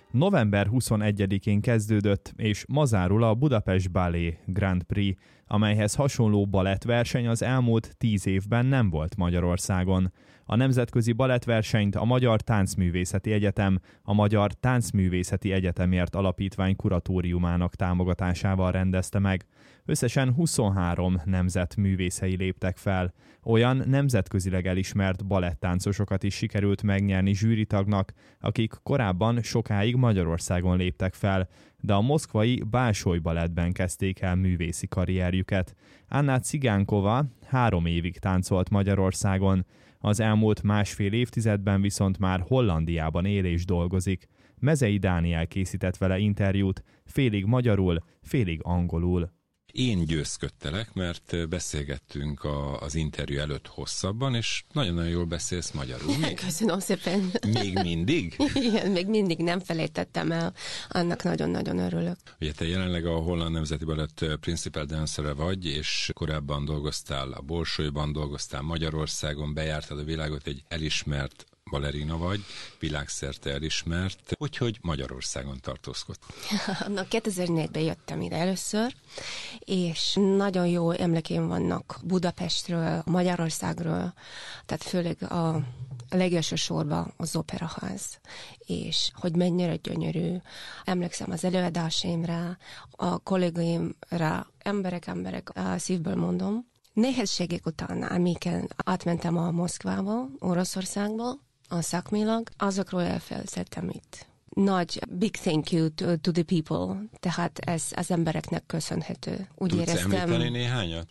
November 21-én kezdődött, és ma zárul a Budapest Ballet Grand Prix, amelyhez hasonló balettverseny az elmúlt 10 évben nem volt Magyarországon. A nemzetközi balettversenyt a Magyar Táncművészeti Egyetem, a Magyar Táncművészeti Egyetemért Alapítvány kuratóriumának támogatásával rendezte meg. Összesen 23 nemzet művészei léptek fel. Olyan nemzetközileg elismert balettáncosokat is sikerült megnyerni zsűritagnak, akik korábban sokáig Magyarországon léptek fel, de a moszkvai Balsoj Balettben kezdték el művészi karrierjüket. Anna Cigánkova 3 évig táncolt Magyarországon, az elmúlt másfél évtizedben viszont már Hollandiában él és dolgozik. Mezei Dániel készített vele interjút, félig magyarul, félig angolul. Én győzködtelek, mert beszélgettünk az interjú előtt hosszabban, és nagyon-nagyon jól beszélsz magyarul. Köszönöm szépen. Még mindig? Igen, még mindig nem felejtettem el. Annak nagyon-nagyon örülök. Ugye te jelenleg a Holland Nemzeti Balett Principal Dancer vagy, és korábban dolgoztál a Bolsojban, dolgoztál Magyarországon, bejártad a világot, egy elismert balerina vagy, világszerte elismert, hogy Magyarországon tartózkodsz. 2004-ben jöttem ide először, és nagyon jó emlékeim vannak Budapestről, Magyarországról, tehát főleg a legelső sorban az Operaház, és hogy mennyire gyönyörű. Emlékszem az előadásaimra, a kollégáimra, emberek, szívből mondom. Nehézségek után, amiken átmentem a Moszkvába, Oroszországba, a szakmilag, azokról elfelejtettem itt. Nagy big thank you to the people, tehát ez az embereknek köszönhető. Úgy tudsz éreztem. említeni néhányat?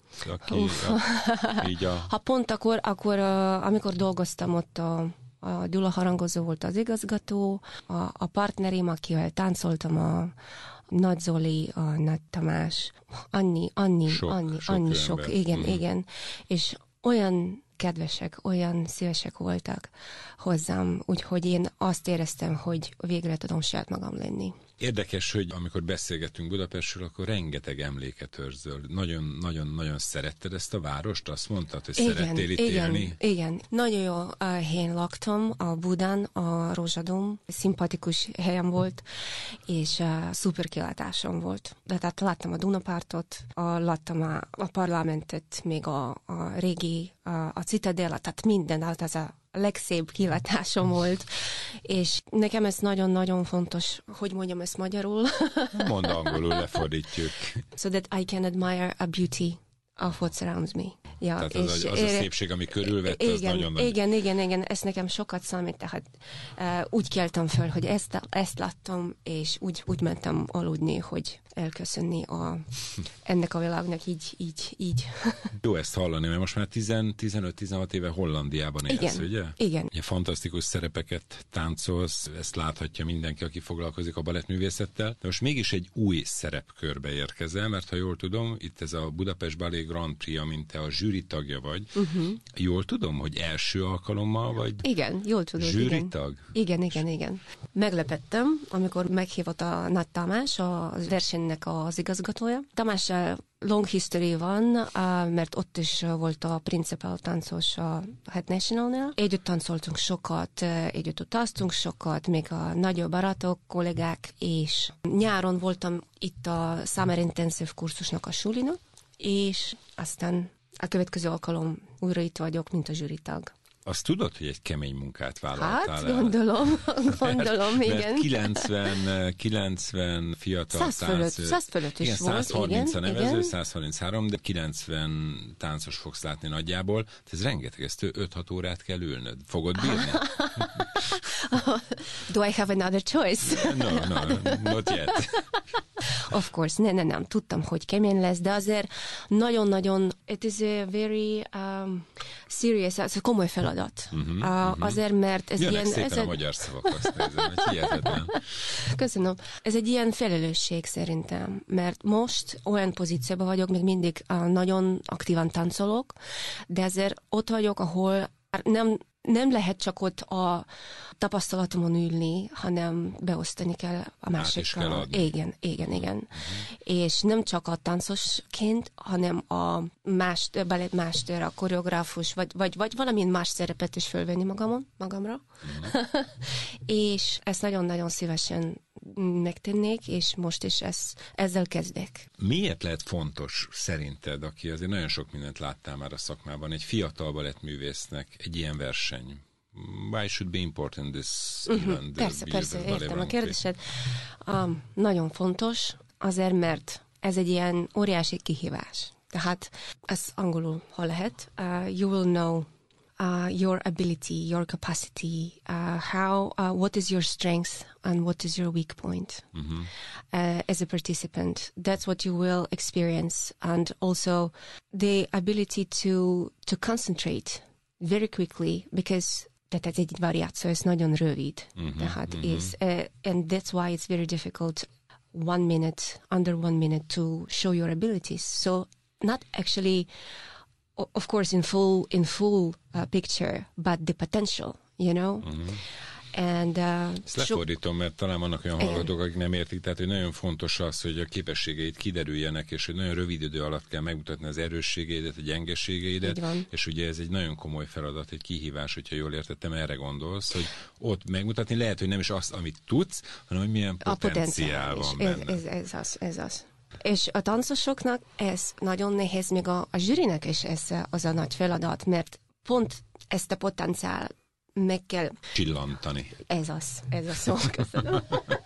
Ha pont akkor amikor dolgoztam ott, a Gyula Harangozó volt az igazgató, a partnerim, akivel táncoltam, a Nagy Zoli, a Nagy Tamás, annyi sok, igen, és olyan kedvesek, olyan szívesek voltak hozzám, úgyhogy én azt éreztem, hogy végre tudom saját magam lenni. Érdekes, hogy amikor beszélgetünk Budapestről, akkor rengeteg emléket őrzöl. Nagyon szeretted ezt a várost? Azt mondtad, hogy szerettél itt élni? Igen. Nagyon jó helyen laktam, a Budán, a Rózsadom. Szimpatikus helyem volt, és szuper kilátásom volt. De tehát láttam a Dunapartot, láttam a parlamentet, még a régi, a Citadella, tehát minden, hát ez a legszebb kilátásom volt, és nekem ez nagyon-nagyon fontos, hogy mondjam ezt magyarul. Mondd angolul, lefordítjuk. So that I can admire a beauty of what surrounds me. Ja, tehát az a szépség, ami körülvett, az nagyon nagy. Igen, ez nekem sokat számít, tehát úgy keltem föl, hogy ezt láttam, és úgy mentem aludni, hogy elköszönni ennek a világnak így. Jó ezt hallani, mert most már 15-16 éve Hollandiában élsz, ugye? Igen. Ugye fantasztikus szerepeket táncolsz, ezt láthatja mindenki, aki foglalkozik a balettművészettel. De most mégis egy új szerepkörbe érkezel, mert ha jól tudom, itt ez a Budapest Ballet Grand Prix, amint te a zsűri tagja vagy. Jól tudom, hogy első alkalommal vagy? Igen, jól tudod. Zsűritag? Igen. Meglepettem, amikor meghívott a Nagy Tamás, a versenynek az igazgatója. Tamás long history van, mert ott is volt a principal táncos a Het Nationalnál. Együtt táncoltunk sokat, együtt utaztunk sokat, még a nagyobb barátok, kollégák, és nyáron voltam itt a Summer Intensive kurzusnak a sulina, és aztán a következő alkalom újra itt vagyok, mint a zsűritag. Azt tudod, hogy egy kemény munkát vállaltál hát, el? gondolom, igen. 90 fiatal 100 fölött is volt. 130 a nevező, 133, de 90 táncos fogsz látni nagyjából. Ez rengeteg, ezt 5-6 órát kell ülnöd. Fogod bírni? Do I have another choice? No, not yet. Of course, nem. Tudtam, hogy kemény lesz, de azért nagyon-nagyon, it is a very serious, ez komoly feladat. Azért, mert ez jönnek ilyen... szépen a magyar szavak, azt nézem, hogy hihetetlen. Köszönöm. Ez egy ilyen felelősség szerintem, mert most olyan pozícióban vagyok, még mindig nagyon aktívan táncolok, de azért ott vagyok, ahol nem lehet csak ott a tapasztalatomon ülni, hanem beosztani kell a másikkal. Igen. És nem csak a táncosként, hanem a balettmester, a koreográfus, vagy valamilyen más szerepet is fölvenni magamra. És ezt nagyon-nagyon szívesen megtennék, és most is ezzel kezdek. Miért lehet fontos szerinted, aki azért nagyon sok mindent láttál már a szakmában, egy fiatal balettművésznek egy ilyen verseny? Why should be important this event? Persze, értem a kérdésed. Nagyon fontos, azért, mert ez egy ilyen óriási kihívás. Tehát ez angolul, ha lehet, you will know your ability, your capacity, what is your strength and what is your weak point as a participant. That's what you will experience, and also the ability to concentrate very quickly, because tehát egy variáció, ez nagyon rövid. Tehát and that's why it's very difficult under 1 minute to show your abilities. So not actually, of course, in full picture, but the potential, you know. And ezt lefordítom, mert talán vannak olyan hallgatók, akik nem értik, tehát hogy nagyon fontos az, hogy a képességeid kiderüljenek, és hogy nagyon rövid idő alatt kell megmutatni az erősségeidet, a gyengeségeidet, és ugye ez egy nagyon komoly feladat, egy kihívás, hogyha jól értettem, erre gondolsz, hogy ott megmutatni lehet, hogy nem is azt, amit tudsz, hanem hogy milyen potenciál van benne. Ez az. És a táncosoknak ez nagyon nehéz, még a zsűrinek is ez az a nagy feladat, mert pont ezt a potenciál meg kell csillantani. Ez a szó. Köszönöm.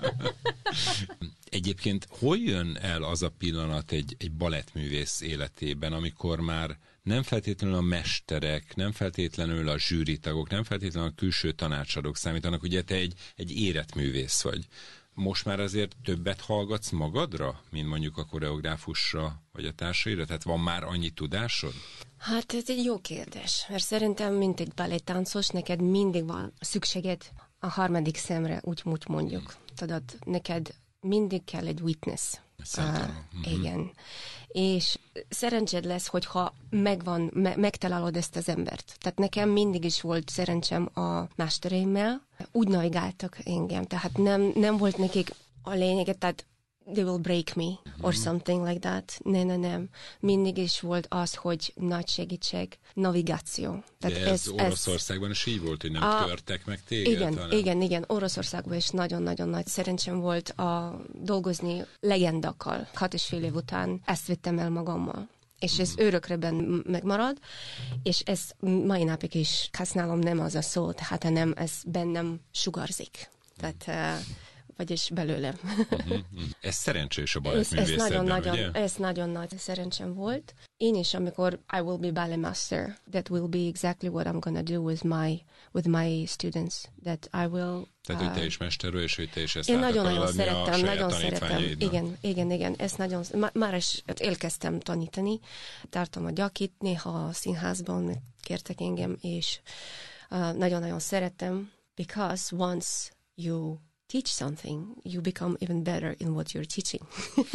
Egyébként hol jön el az a pillanat egy balettművész életében, amikor már nem feltétlenül a mesterek, nem feltétlenül a zsűritagok, nem feltétlenül a külső tanácsadók számítanak, ugye te egy érett művész vagy. Most már azért többet hallgatsz magadra, mint mondjuk a koreográfusra, vagy a társaira? Tehát van már annyi tudásod? Hát ez egy jó kérdés, mert szerintem, mint egy balettáncos, neked mindig van szükséged a harmadik szemre, úgy mondjuk. Tudod, neked mindig kell egy witness. Igen. És szerencséd lesz, hogyha megtalálod ezt az embert. Tehát nekem mindig is volt szerencsém a mestereimmel, úgy navigáltak engem, tehát nem volt nekik a lényeget, tehát they will break me, or something like that. Nem. Mindig is volt az, hogy nagy segítség, navigáció. Tehát de ez Oroszországban is így volt, hogy nem törtek meg téged? Igen. Oroszországban is nagyon-nagyon nagy szerencsém volt dolgozni legendakkal. 6,5 év után ezt vittem el magammal. És ez örökre megmarad, és ez mai napig is használom, nem az a szó, tehát nem, ez bennem sugarzik. Tehát vagyis belőlem. Ez szerencsés a balettművészetben, ugye? Ez nagyon nagy szerencsém volt. Én is, amikor I will be ballet master, that will be exactly what I'm gonna do with my students. That I will... Tehát, hogy te is mesterről, és hogy te is ezt én át akarod adni a saját tanítványaidnak. Igen. Ezt nagyon... Már is elkezdtem tanítani. Tartom a gyakit, néha a színházban kértek engem, és nagyon-nagyon szeretem, because once you teach something, you become even better in what you're teaching.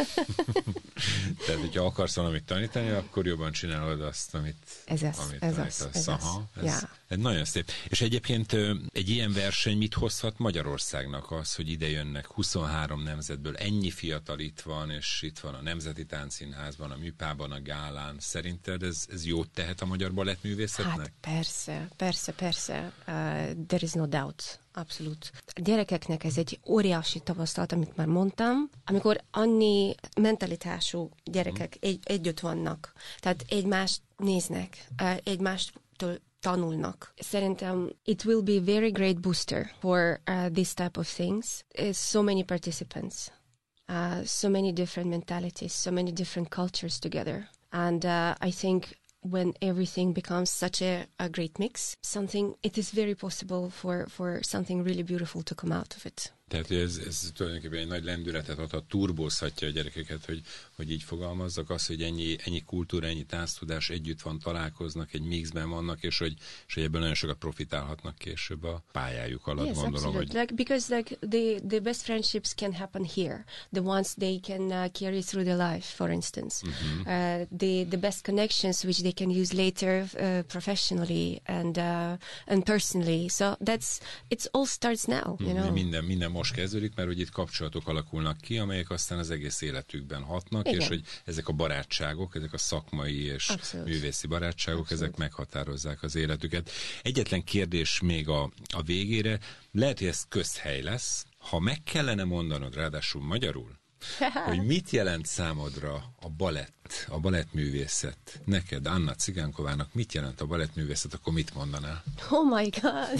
Tehát, hogyha akarsz valamit tanítani, akkor jobban csinálod azt, amit tanítasz. Ez nagyon szép. És egyébként egy ilyen verseny mit hozhat Magyarországnak az, hogy ide jönnek 23 nemzetből, ennyi fiatal itt van, és itt van a Nemzeti Táncszínházban, a Műpában, a Gálán. Szerinted ez jót tehet a magyar balettművészetnek? Hát persze. There is no doubt. Abszolút. A gyerekeknek ez egy óriási tapasztalat, amit már mondtam, amikor annyi mentalitású gyerekek együtt vannak, tehát egymást néznek, egymástól tanulnak. Szerintem it will be a very great booster for this type of things. So many participants, so many different mentalities, so many different cultures together. And I think when everything becomes such a great mix, it is very possible for something really beautiful to come out of it. Tehát ez tulajdonképpen egy nagy lendületet adhat, turbózhatja a gyerekeket, hogy így fogalmazzak, az, hogy ennyi kultúra, ennyi tánctudás együtt van, találkoznak, egy mixben vannak, és hogy ebből nagyon sokat profitálhatnak később a pályájuk alatt, gondolom. Hogy... because the best friendships can happen here. The ones they can carry through their life, for instance. The best connections which they can use later professionally and personally. So it all starts now, you know. Minden most kezdődik, mert hogy itt kapcsolatok alakulnak ki, amelyek aztán az egész életükben hatnak, igen. És hogy ezek a barátságok, ezek a szakmai és művészi barátságok, ezek meghatározzák az életüket. Egyetlen kérdés még a végére, lehet, hogy ez közhely lesz, Ha meg kellene mondanod, ráadásul magyarul, hogy mit jelent számodra a balettművészet, neked, Anna Cigánkovának mit jelent a balettművészet, akkor mit mondanál? Oh my God!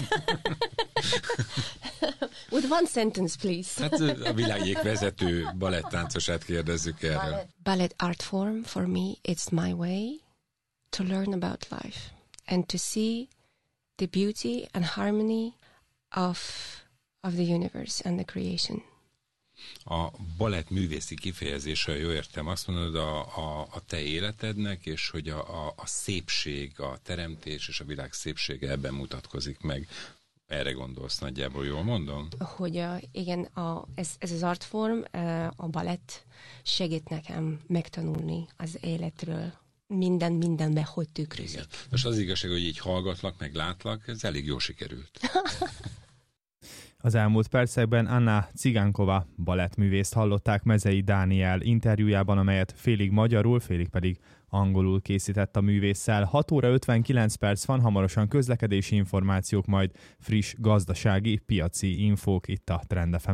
With one sentence, please. Hát a világ egyik vezető balettáncosát kérdezzük erről. Ballet art form, for me, it's my way to learn about life and to see the beauty and harmony of the universe and the creation. A balett művészi kifejezése, jó értem, azt mondod a te életednek, és hogy a szépség, a teremtés és a világ szépsége ebben mutatkozik meg. Erre gondolsz nagyjából, jól mondom? Hogy igen, ez az artform, a balett segít nekem megtanulni az életről. Mindenbe hogy tükrözik. Igen. Most az igazság, hogy így hallgatlak, meg látlak, ez elég jól sikerült. Az elmúlt percekben Anna Cigánkova balettművészt hallották Mezei Dániel interjújában, amelyet félig magyarul, félig pedig angolul készített a művésszel. 6 óra 59 perc van, hamarosan közlekedési információk, majd friss gazdasági, piaci infók itt a Trend FM